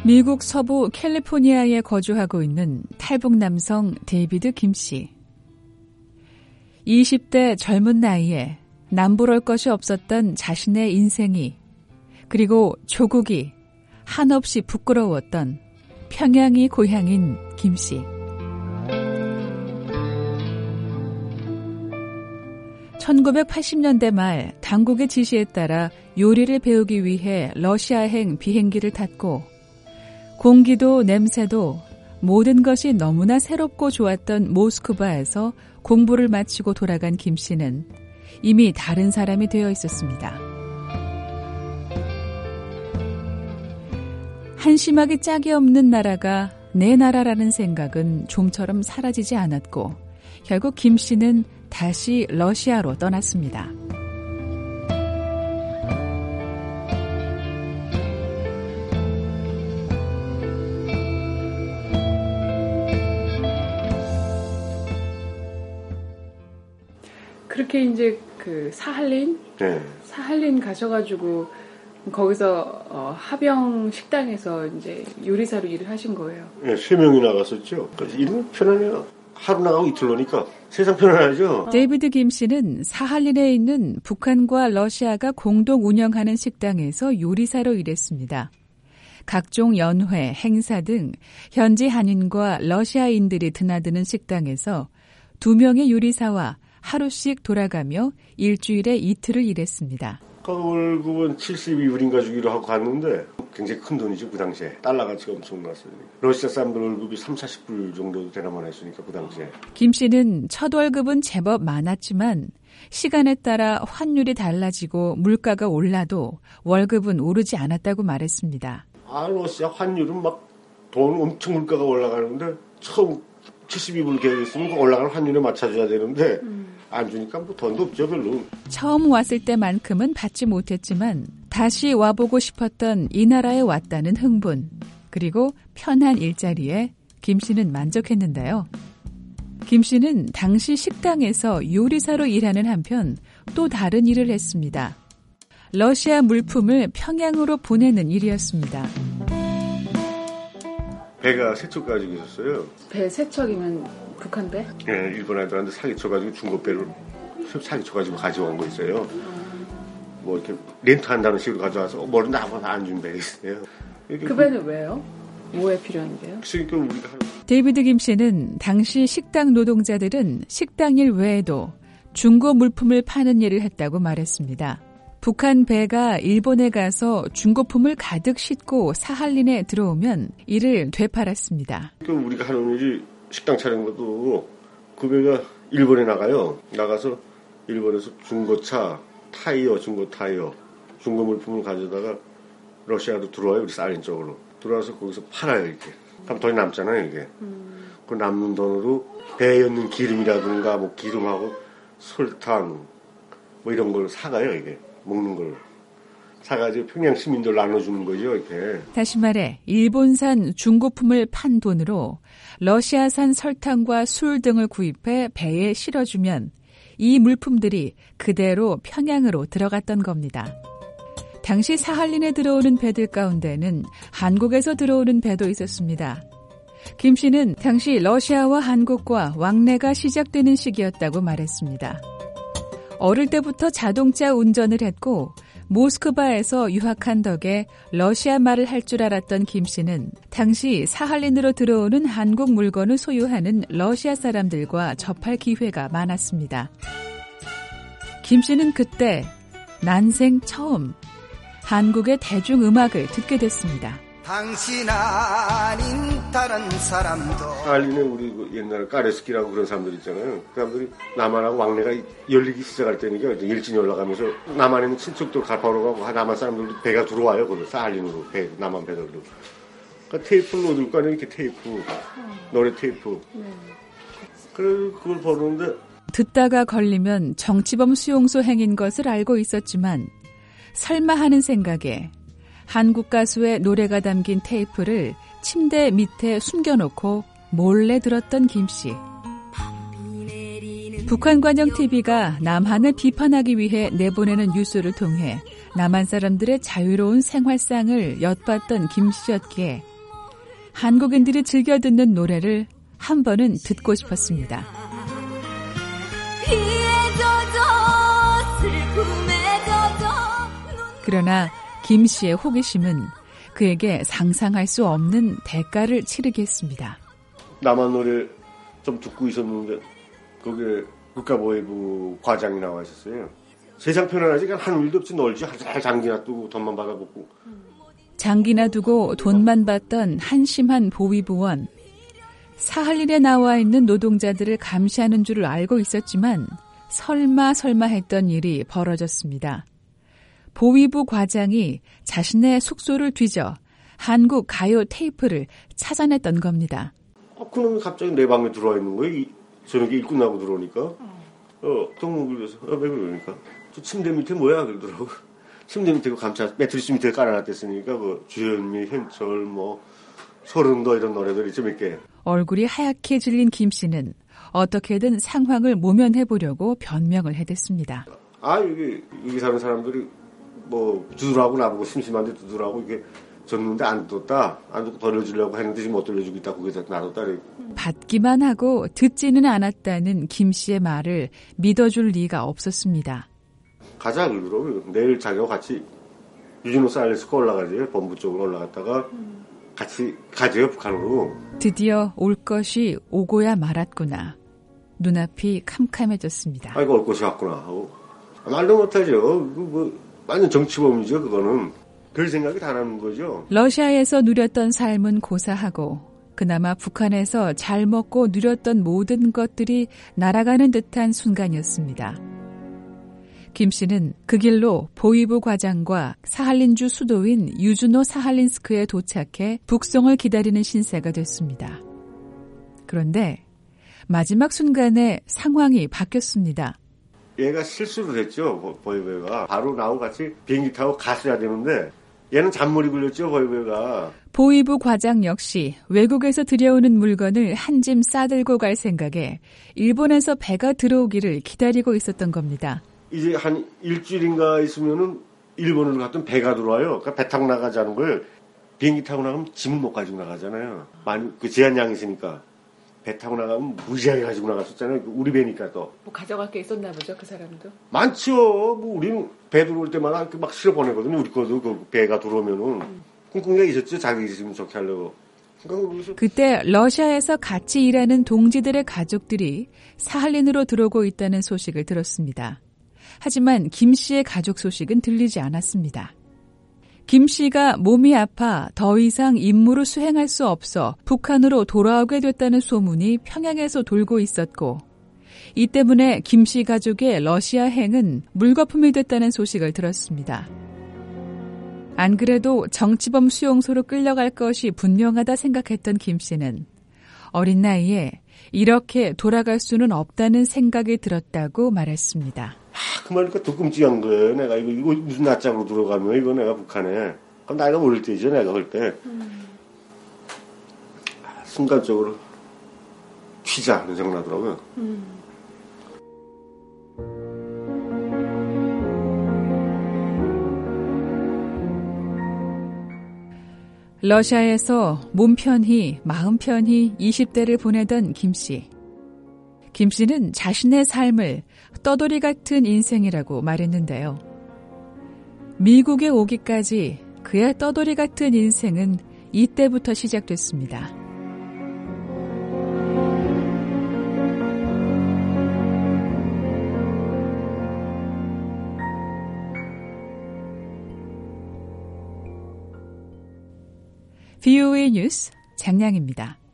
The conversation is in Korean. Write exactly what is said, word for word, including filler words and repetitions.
미국 서부 캘리포니아에 거주하고 있는 탈북 남성 데이비드 김 씨. 이십 대 젊은 나이에 남부러울 것이 없었던 자신의 인생이, 그리고 조국이 한없이 부끄러웠던 평양이 고향인 김 씨. 천구백팔십 년대 말 당국의 지시에 따라 요리를 배우기 위해 러시아행 비행기를 탔고, 공기도 냄새도 모든 것이 너무나 새롭고 좋았던 모스크바에서 공부를 마치고 돌아간 김 씨는 이미 다른 사람이 되어 있었습니다. 한심하기 짝이 없는 나라가 내 나라라는 생각은 좀처럼 사라지지 않았고, 결국 김 씨는 다시 러시아로 떠났습니다. 그렇게 이제 그 사할린? 네. 사할린 가셔가지고 거기서 어, 하병 식당에서 이제 요리사로 일을 하신 거예요. 네, 세 명이 나갔었죠. 일은 편하네요. 하루 나가고 이틀 노니까 세상 편안하죠. 데이비드 김 씨는 사할린에 있는 북한과 러시아가 공동 운영하는 식당에서 요리사로 일했습니다. 각종 연회, 행사 등 현지 한인과 러시아인들이 드나드는 식당에서 두 명의 요리사와 하루씩 돌아가며 일주일에 이틀을 일했습니다. 그 월급은 칠십이 불인가 주기로 하고 갔는데 굉장히 큰 돈이죠, 그 당시에. 달러 가치가 엄청났어요. 러시아 사람들 월급이 삼사십 불 정도 되나만 했으니까 그 당시에. 김 씨는 첫 월급은 제법 많았지만 시간에 따라 환율이 달라지고 물가가 올라도 월급은 오르지 않았다고 말했습니다. 아, 러시아 환율은 막 돈 엄청 물가가 올라가는데 처음 칠십이 불 계획했으면 올라가는 환율에 맞춰줘야 되는데 음. 안 주니까 뭐 돈도 없죠, 별로. 처음 왔을 때만큼은 받지 못했지만 다시 와보고 싶었던 이 나라에 왔다는 흥분, 그리고 편한 일자리에 김 씨는 만족했는데요. 김 씨는 당시 식당에서 요리사로 일하는 한편 또 다른 일을 했습니다. 러시아 물품을 평양으로 보내는 일이었습니다. 배가 세척 가지고 있었어요. 배 세척이면 북한 배? 네, 일본 애들한테 사기쳐가지고 중국 배를 사기쳐가지고 가져온 거 있어요. 뭐 이렇게 렌트한다는 식으로 가져와서 머리 나고 안 준 배 있어요. 그 배는 왜요? 뭐에 필요한 게요? 그러니까 우리가 데이비드 김 씨는 당시 식당 노동자들은 식당 일 외에도 중고 물품을 파는 일을 했다고 말했습니다. 북한 배가 일본에 가서 중고품을 가득 싣고 사할린에 들어오면 이를 되팔았습니다. 그러니까 우리가 하는 일이 식당 차린 것도 그 배가 일본에 나가요. 나가서 일본에서 중고차, 타이어, 중고 타이어, 중고 물품을 가져다가 러시아로 들어와요. 우리 사할린 쪽으로. 들어와서 거기서 팔아요, 이렇게. 그럼 돈이 남잖아요, 이게. 음. 그 남는 돈으로 배에 넣는 기름이라든가 뭐 기름하고 설탕 뭐 이런 걸 사가요, 이게. 먹는 걸 사가지고 평양 시민들 나눠주는 거죠, 이렇게. 다시 말해 일본산 중고품을 판 돈으로 러시아산 설탕과 술 등을 구입해 배에 실어주면 이 물품들이 그대로 평양으로 들어갔던 겁니다. 당시 사할린에 들어오는 배들 가운데는 한국에서 들어오는 배도 있었습니다. 김 씨는 당시 러시아와 한국과 왕래가 시작되는 시기였다고 말했습니다. 어릴 때부터 자동차 운전을 했고 모스크바에서 유학한 덕에 러시아 말을 할 줄 알았던 김 씨는 당시 사할린으로 들어오는 한국 물건을 소유하는 러시아 사람들과 접할 기회가 많았습니다. 김 씨는 그때 난생 처음 한국의 대중음악을 듣게 됐습니다. 당신 아닌 다른 사람도. 사할린에 우리 옛날에 까레스키라고 그런 사람들 있잖아요. 그 사람들이 남한하고 왕래가 열리기 시작할 때니까 일진이 올라가면서 남한에 있는 친척들 가파로 가고 남한 사람들도 배가 들어와요. 거기 사할린으로 배, 남한 배들로. 그러니까 테이프를 얻을 거 아니에요. 이렇게 테이프, 노래 테이프. 그래 그걸 보는데 듣다가 걸리면 정치범 수용소 행인 것을 알고 있었지만 설마 하는 생각에 한국 가수의 노래가 담긴 테이프를 침대 밑에 숨겨놓고 몰래 들었던 김 씨. 북한관영티비가 남한을 비판하기 위해 내보내는 뉴스를 통해 남한 사람들의 자유로운 생활상을 엿봤던 김 씨였기에 한국인들이 즐겨 듣는 노래를 한 번은 듣고 싶었습니다. 그러나 김 씨의 호기심은 그에게 상상할 수 없는 대가를 치르게 했습니다. 남한 노래 좀 듣고 있었는데 거기에 국가보위부 과장이 나와 있었어요. 세상 편안하지 한 일도 없이 놀지 잘 장기나 두고 돈만 받아먹고. 장기나 두고 돈만 받던 한심한 보위부원. 사할린에 나와 있는 노동자들을 감시하는 줄을 알고 있었지만 설마 설마 했던 일이 벌어졌습니다. 보위부 과장이 자신의 숙소를 뒤져 한국 가요 테이프를 찾아냈던 겁니다. 어, 그놈이 갑자기 내 방에 들어와 있는 거예요. 이, 저녁에 일 끝나고 들어오니까. 어, 동무 그래서 어, 왜 그러니까. 저 침대 밑에 뭐야? 그러더라고. 침대 밑에 감차, 매트리스 밑에 깔아놨댔으니까, 뭐, 주현미, 현철, 뭐, 소름도 이런 노래들이 좀 있게. 얼굴이 하얗게 질린 김 씨는 어떻게든 상황을 모면해보려고 변명을 해댔습니다. 아, 여기, 여기 사는 사람들이 뭐, 두드라고 나보고 심심한데 두드라고 이게 줬는데 안 뒀다. 안 뒀고 돌려주려고 했는데 지금 못 돌려주고 있다. 그게 놔뒀다. 받기만 하고 듣지는 않았다는 김 씨의 말을 믿어줄 리가 없었습니다. 가자, 그러더라고요. 내일 자기와 같이 유진호 사일리스크 올라가지. 본부 쪽으로 올라갔다가 같이 가재요, 북한으로. 드디어 올 것이 오고야 말았구나. 눈앞이 캄캄해졌습니다. 아이고, 올 것이 왔구나 하고. 말도 못하죠. 뭐, 완전 정치범이죠, 그거는. 별 생각이 다 나는 거죠. 러시아에서 누렸던 삶은 고사하고 그나마 북한에서 잘 먹고 누렸던 모든 것들이 날아가는 듯한 순간이었습니다. 김 씨는 그 길로 보위부 과장과 사할린주 수도인 유주노 사할린스크에 도착해 북송을 기다리는 신세가 됐습니다. 그런데 마지막 순간에 상황이 바뀌었습니다. 얘가 실수를 했죠, 보위부가. 바로 나하고 같이 비행기 타고 갔어야 되는데 얘는 잔머리 굴렸죠, 보위부가. 보위부 과장 역시 외국에서 들여오는 물건을 한 짐 싸들고 갈 생각에 일본에서 배가 들어오기를 기다리고 있었던 겁니다. 이제 한 일주일인가 있으면은 일본으로 갔던 배가 들어와요. 그러니까 배 타고 나가자는 걸 비행기 타고 나가면 짐을 못 가지고 나가잖아요. 많이 그 제한량이 있으니까 배 타고 나가면 무지하게 가지고 나갔었잖아요. 우리 배니까 또. 뭐 가져갈 게 있었나 보죠, 그 사람도? 많지요. 뭐 우리는 배 들어올 때마다 막 실어 보내거든요. 우리 거도 그 배가 들어오면은 음. 꿍꿍이가 있었죠. 자기 있으면 좋게 하려고. 그러니까 그때 러시아에서 같이 일하는 동지들의 가족들이 사할린으로 들어오고 있다는 소식을 들었습니다. 하지만 김 씨의 가족 소식은 들리지 않았습니다. 김 씨가 몸이 아파 더 이상 임무를 수행할 수 없어 북한으로 돌아오게 됐다는 소문이 평양에서 돌고 있었고 이 때문에 김 씨 가족의 러시아행은 물거품이 됐다는 소식을 들었습니다. 안 그래도 정치범 수용소로 끌려갈 것이 분명하다 생각했던 김 씨는 어린 나이에 이렇게 돌아갈 수는 없다는 생각이 들었다고 말했습니다. 아, 그 말이니까 더 끔찍한 거예요. 내가 이거, 이거 무슨 낯짝으로 들어가면 이거 내가 북한에. 그럼 나이가 어릴 때죠, 내가 그럴 때. 음. 아, 순간적으로 튀자 하는 생각 나더라고요. 음. 러시아에서 몸 편히 마음 편히 이십 대를 보내던 김 씨. 김 씨는 자신의 삶을 떠돌이 같은 인생이라고 말했는데요. 미국에 오기까지 그의 떠돌이 같은 인생은 이때부터 시작됐습니다. 브이오에이 뉴스 장량입니다.